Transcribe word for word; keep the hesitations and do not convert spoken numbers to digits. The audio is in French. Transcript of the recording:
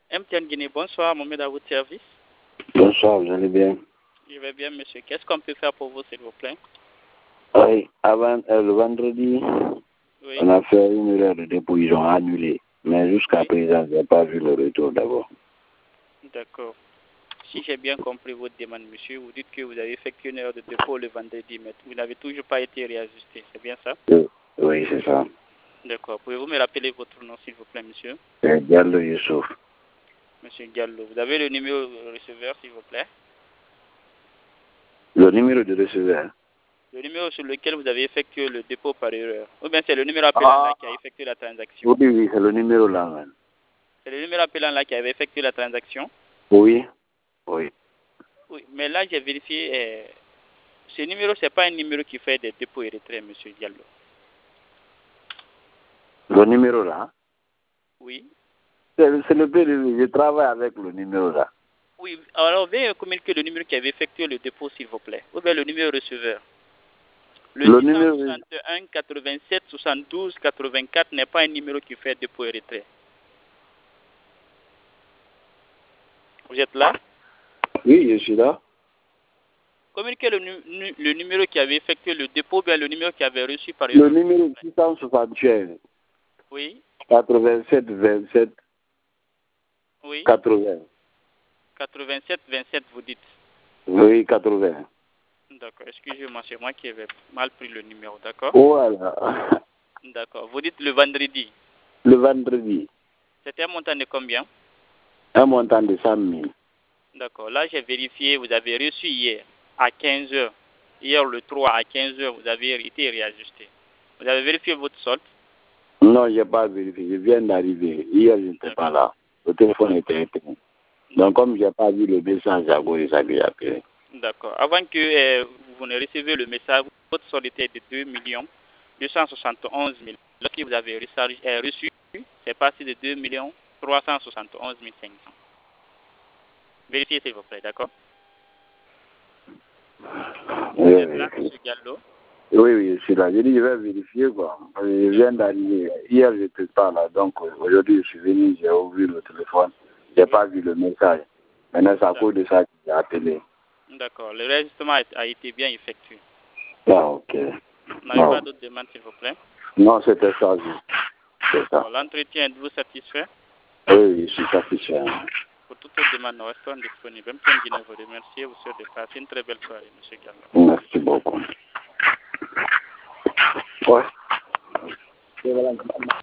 M T N Guinée, bonsoir, Mohamed à votre service. Bonsoir, vous allez bien? Je vais bien, monsieur. Qu'est-ce qu'on peut faire pour vous, s'il vous plaît? Oui, avant euh, le vendredi, Oui. on a fait une erreur de dépôt, ils ont annulé. Mais jusqu'à Oui. présent, je n'ai pas vu le retour d'abord. D'accord. Si j'ai bien compris votre demande, monsieur, vous dites que vous avez effectué une erreur de dépôt le vendredi, mais vous n'avez toujours pas été réajusté. C'est bien ça? Oui, oui, c'est ça. D'accord. Pouvez-vous me rappeler votre nom, s'il vous plaît, monsieur? C'est Diallo Youssouf. Monsieur Gallo. Vous avez le numéro de receveur, s'il vous plaît? Le numéro de receveur. Le numéro sur lequel vous avez effectué le dépôt par erreur. Ou bien c'est le numéro appelant là Ah, qui a effectué la transaction. oui, oui, c'est le numéro là, même. C'est le numéro appelant là qui avait effectué la transaction? Oui, oui. Oui, mais là j'ai vérifié. Euh, ce numéro, ce n'est pas un numéro qui fait des dépôts et retraits, monsieur Diallo. Le numéro là. Oui. C'est c'est le P D V, je travaille avec le numéro là. Oui, alors veuillez communiquer le numéro qui avait effectué le dépôt, s'il vous plaît. Ou bien le numéro receveur. Le, Le six cent numéro. soixante et un quatre-vingt-sept soixante-douze quatre-vingt-quatre n'est pas un numéro qui fait dépôt et retrait. Vous êtes là? Oui, je suis là. Communiquez le, nu le numéro qui avait effectué le dépôt, bien le numéro qui avait reçu par Le erreur. numéro six cent soixante et un Oui, quatre-vingt-sept vingt-sept oui. quatre-vingts. quatre-vingt-sept vingt-sept, vous dites. Oui, quatre-vingts. D'accord, excusez-moi, c'est moi qui avais mal pris le numéro, d'accord? Voilà. D'accord, vous dites le vendredi. Le vendredi, C'était un montant de combien? un montant de cent mille. D'accord, là j'ai vérifié, vous avez reçu hier à quinze heures. Hier le trois à quinze heures, vous avez été réajusté. Vous avez vérifié votre solde? Non, je n'ai pas vérifié. Je viens d'arriver. Hier, je n'étais pas là. Le téléphone était éteint. Donc, comme je n'ai pas vu le message, j'ai appelé ça que j'ai appelé. D'accord. Avant que euh, vous ne receviez le message, votre solde était de deux millions deux cent soixante et onze mille. Lorsque vous avez rechargé, euh, reçu, c'est passé de deux millions trois cent soixante et onze mille cinq cents. Vérifiez s'il vous plaît, d'accord? Oui, Vous êtes oui, là, oui. M. Gallo? Oui, oui, je suis là. J'ai dit, je vais vérifier, quoi. Je viens d'arriver. Hier, je n'étais pas là. Donc, aujourd'hui, je suis venu, j'ai ouvert le téléphone. Je n'ai Oui. pas vu le message. Maintenant, c'est à cause de ça que j'ai appelé. D'accord. Le registrement a été bien effectué. Ah, ok. Vous n'avez Non, pas d'autres demandes, s'il vous plaît? non c'était ça. C'est ça. L'entretien, êtes-vous satisfait? Oui, oui, je suis satisfait. Pour toute autre demande, nous restons disponibles. M T N Guinée vous remercie. Vous souhaite de passer une très belle soirée, M. Gallo. Merci beaucoup. Ouais.